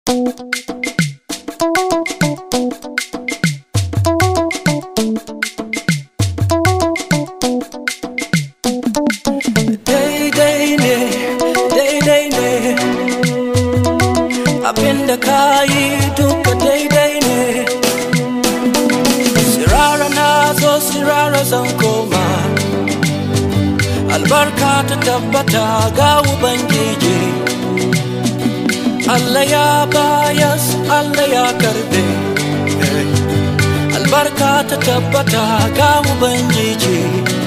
Abinda kayi duka daidai ne. Sirara na zo sirara zan koma. Albarka ta tabbata ga Ubangiji. Allah ya bayas, Allah ya karbe. Albarka ta tabbata ga Ubangiji.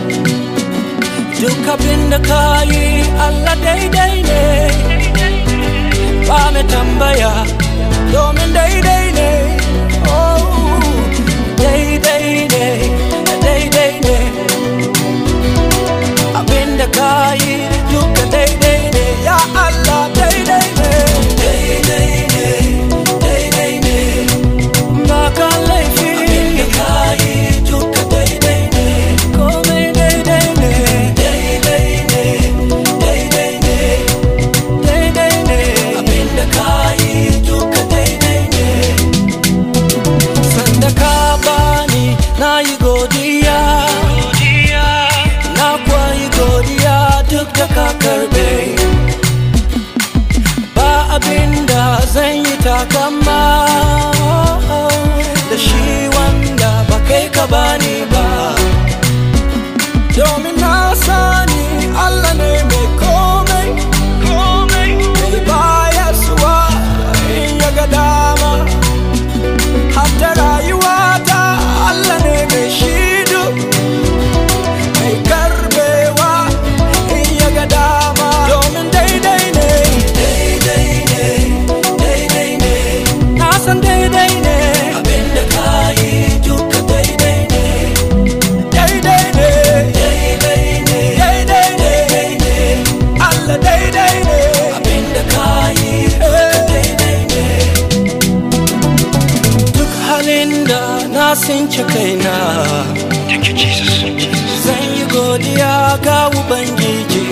Duk abinda kayi Allah daidai ne. Ba mai tambaya domin daidai ne. Oh, daidai ne, daidai ne. Abinda kayi duka daidai ne. Ya Allah daidai ne. Daidai ne, daidai ne. Ba ka laifi. Abinda kayi duka daidai ne. Komai daidai ne. Daidai ne, daidai ne. Daidai ne. Abinda kayi duka daidai ne. Sanda ka bani na yi godiya. Na kuwa yi godiya duk da ka karbe. Ba abinda zan yi takama da shi wanda ba kai ka bani ba. Domin na sani Allah ne mai komai, mai bayarwa in ya ga dama. Hatta rayuwata Allah ne mai shidu, mai karbewa in ya ga dama. Domin daidai ne, daidai ne, daidai ne. Na san daidai ne. Abinda kayi duka daidai ne. Daidai ne, daidai ne, daidai ne, daidai ne. Allah daidai ne. Abinda kayi duka daidai ne. Duk halin da na tsinci kaina, Thank you, Jesus. zan yi godiya ga Ubangiji.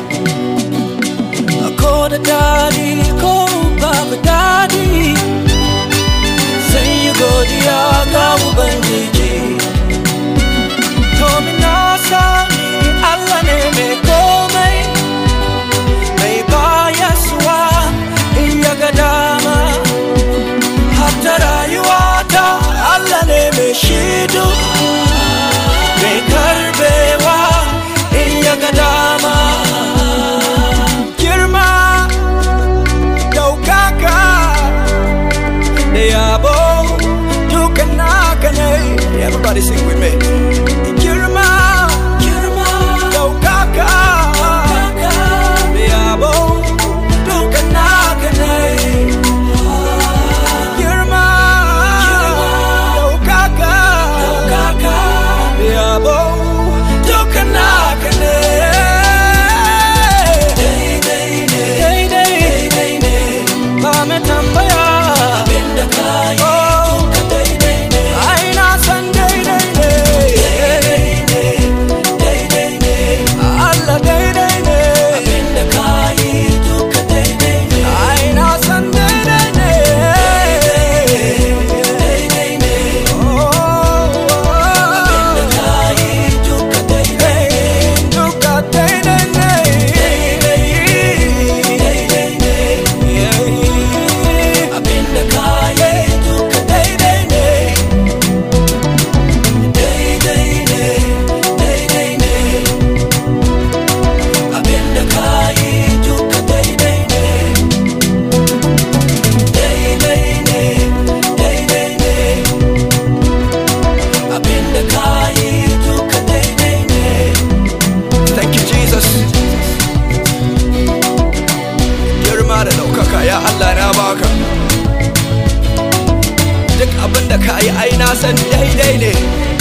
Ko da dadi ko babu dadi, zan yi godiya ga Ubangiji. Domin na sani Allah ne mai komai, mai bayaswa in ya ga dama. Hatta rayuwata Allah ne mai shidu, mai karbewa in ya ga dama. Girma, daukaka da yabo duka naka ne. Everybody sing with me. Girma, daukaka da yabo duka naka ne. Girma, daukaka da yabo duka naka ne. Daidai ne, daidai ne. Ba mai tambaya. Abinda kayi duka daidai ne. Ai na san daidai ne. Daidai ne, daidai ne. Allah daidai ne. Abinda kayi duka daidai ne. Ai na san daidai ne. Daidai ne. Abinda kayi duka daidai ne. Duka daidai ne. Daidai ne. Abinda kayi duka daidai ne. Daidai ne, daidai ne. Abinda kayi duka daidai ne. Daidai ne, daidai ne. Abinda kayi duka daidai ne. Thank you, Jesus. Girma da ɗaukaka ya Allah na baka. Duk abinda kayi ai na san daidai ne.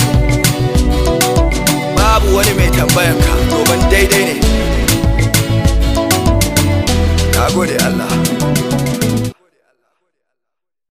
Babu wani mai tambayanka domin daidai ne. Na gode Allah.